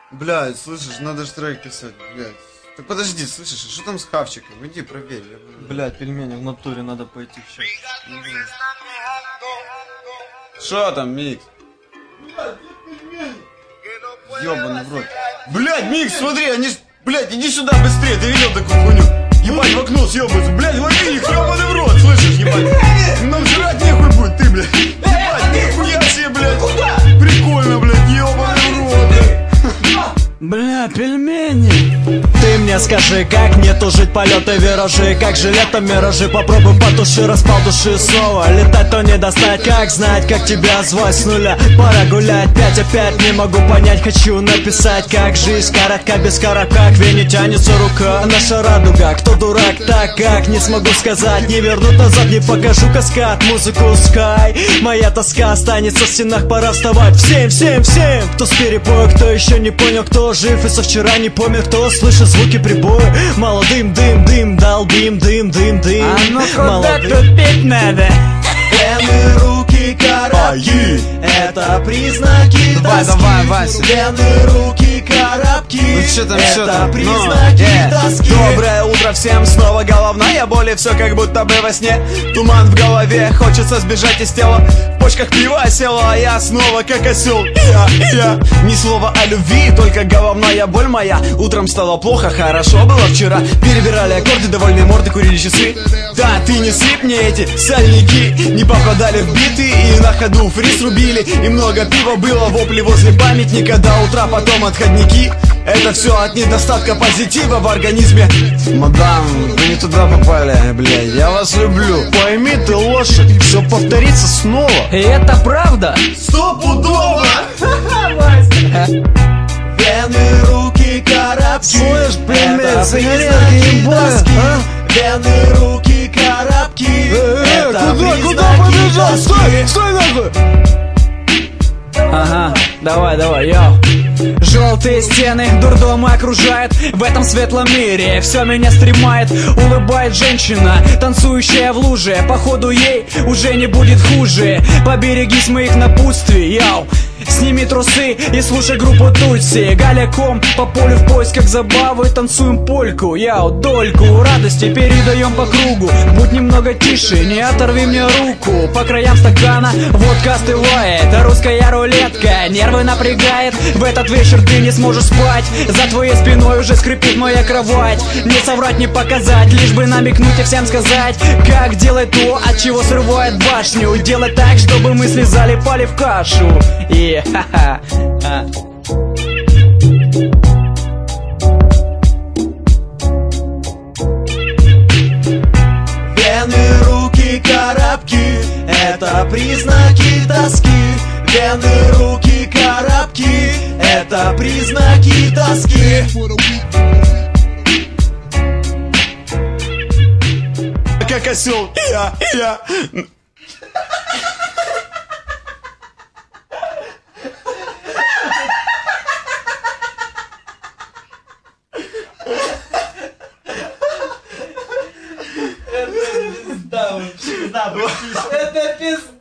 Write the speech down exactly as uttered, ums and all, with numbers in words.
Блядь, слышишь, надо ж трек писать, блядь. Так подожди, слышишь, а что там с хавчиком? Иди проверь. Я... Блядь, пельмени, в натуре надо пойти в щас. Что там, Микс? Ёбаный в рот. Блядь, Микс, смотри, они ж... Блядь, иди сюда быстрее, ты видел такую хуйню? Ебать, в окно съебаются, блядь, лови их, ёбаный в рот, слышишь, ебать? Нам жрать нехуй будет, ты, блядь. Ебать, нихуя себе, блядь. Куда? Прикольно, блядь, ёбаный в рот, блядь. Бля, пельмени. Ты мне скажи, как мне тужить полеты, виражи. Как же летом миражи, попробуй потуши, распал души снова. Летать то не достать, как знать, как тебя звать с нуля. Пора гулять, пять опять не могу понять. Хочу написать, как жизнь коротка без коробка. К вене тянется рука, наша радуга. Кто дурак, так как, не смогу сказать. Не вернут назад, не покажу каскад. Музыку Sky, моя тоска останется в стенах, пора вставать. Всем, всем, всем, кто с перепоя, кто еще не понял, кто жив и со вчера не помер, кто слышит звуки прибоя. Мало дым, дым, дым, долбим, дым, дым, дым. А ну куда тут петь надо? Вены, руки, коробки, это признаки Давай, тоски. давай, Вася. Вены, руки, коробки, Ну чё там, чё это там? признаки э. тоски. Доброе утро всем, снова головная боль, и все как будто бы во сне. Туман в голове, хочется сбежать из тела. В почках пиво осело, а я снова как осел. Я, я, ни слова о любви, только головная боль моя. Утром стало плохо, хорошо было вчера. Перебирали аккорды, довольные морды, курили часы. Да, ты не сыпь мне эти сальники. Не попадали в биты и на ходу фриз рубили. И много пива было, вопли возле памятника. До утра потом отходники. Это все от недостатка позитива в организме. Мадам, вы не туда попали, блядь, я вас люблю. Пойми ты, лошадь, все повторится снова. И это правда? Стопудово! Вены, руки, коробки. Слышь, пельмень, это сигаретки признаки ебать, тоски. а? Вены, руки, коробки. Э, это куда, куда признаки побежал? тоски. Стой, стой нахуй! Ага, давай, давай, йоу. Желтые стены дурдома окружают. В этом светлом мире все меня стремает. Улыбает женщина, танцующая в луже. Походу ей уже не будет хуже. Поберегись моих напутствий, йоу. Сними трусы и слушай группу Тутси. Голяком по полю в поисках забавы. Танцуем польку, яу, дольку радости передаем по кругу. Будь немного тише, не оторви мне руку. По краям стакана водка остывает. Русская рулетка нервы напрягает. В этот вечер ты не сможешь спать. За твоей спиной уже скрипит моя кровать. Не соврать, не показать, лишь бы намекнуть и всем сказать, как делать то, от чего срывает башню. Делать так, чтобы мысли залипали в кашу. И ха-ха. Вены, руки, коробки, это признаки тоски. Вены, руки, коробки, это признаки тоски. Как осел, я, я. Это пизда.